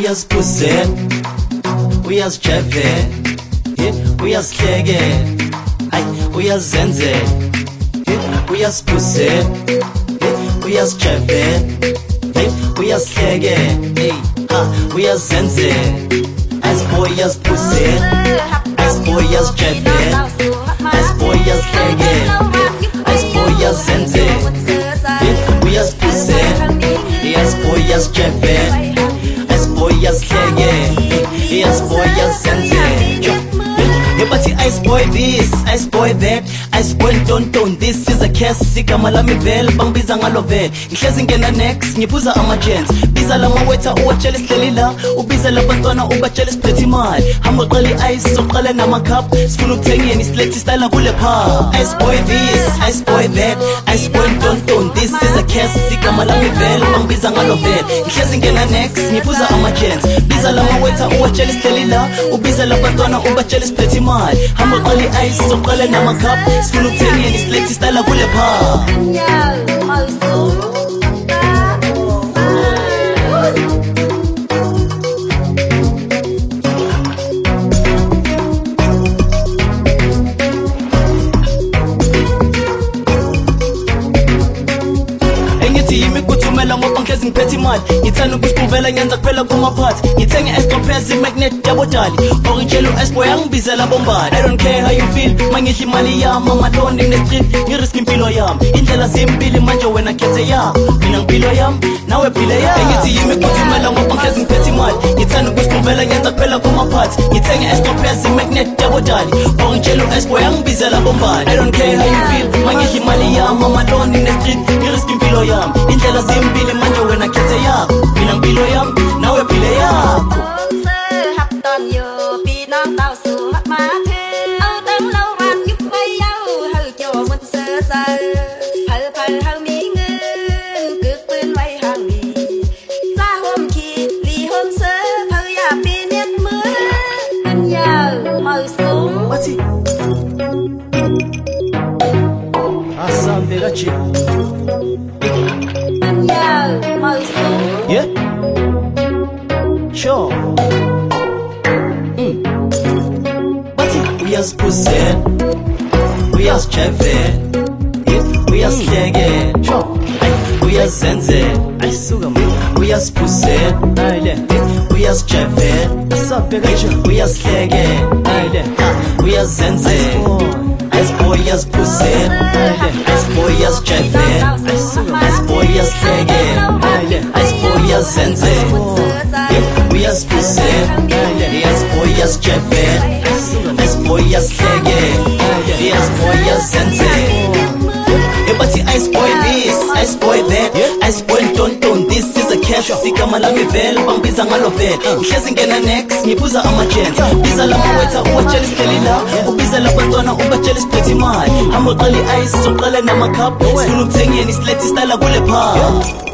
uyaziphuzel, uyazijevela, uyazihlekela, hayi uyazenzela, uyaziphuzel, uyazijevela, uyazihlekela, uyazenzela. As boy uyaziphuzel, as boy uyazijevela, as boy uyazihlekela, as boy uyazenzela, uyaziphuzel, as boy uyazijevela, as boy uyazihlekela, as boy uyazenzela. But ice boy this, ice boy that, ice boy don't this is a case igama lami vele bangibiza ngalo vele ngihlezi ngena next ngiphuza ama-gents biza lama-waiter uwatshela isihleli la ubiza labantwana ubatshela isiphethe imali hamba qala i-ice soqala nama-cup sifuna ukuthengeni isilethe istyle kule pub. Ice boy this, ice boy that, ice boy don't this is a case igama lami vele bangibiza ngalo vele ngihlezi ngena next ngiphuza ama-gents biza lama-waiter uwatshela isihleli la ubiza labantwana ubatshela isiphethe imali hamba qala i-ice soqala nama-cup sifuna ukuthengeni isilethe istyle kule pub. Ngikuthumela ngoba ngihlezi ngiphethe imali ngithanda ukusivela ngenza kuphela kumaphathi ngithenge escopez magnet double dali origel u-S-boy angibizela bombali. I don't care how you feel mangidla imali yami amalonde nge-street ngirisk impilo yami indlela zimpilo manje wena khethe yakho mina ngipilo yami nawe phile yakho. Engithi yimi kuthumela ngoba ngihlezi ngiphethe imali ngithanda ukusivela ngenza kuphela kumaphathi ngithenge escopez magnet double dali origel u-S-boy angibizela bombali. I don't care how you feel mangidla imali yami amalonde nge-street ngirisk impilo yami indlela zimpilo manje wena khethe yakho mina ngipilo yami nawe phile yakho. Yeah, sure. But uyaziphuzel, uyazijevela, uyazihlekela, sure. Uyazenzela, ayisuka mina. Uyaziphuzel, uyazijevela, uyazihlekela, uyazenzela. As boy uyaziphuzel, as boy uyazijevela, as boy uyazihlekela, as boy uyazenzela, uyaziphuzel, as boy uyazijevela, as boy uyazihlekela, as boy uyazenzela. But ice boy this, ice boy that, ice boy don't this is a cash igama lami vele bangibiza ngalo vele ngihlezi ngena next ngiphuza ama-gents biza lama-waiter uwatshela isihleli la ubiza labantwana ubatshela isiphethe imali hamba qala i-ice soqala nama-cup sifuna ukuthengeni isilethe istyle kule pub.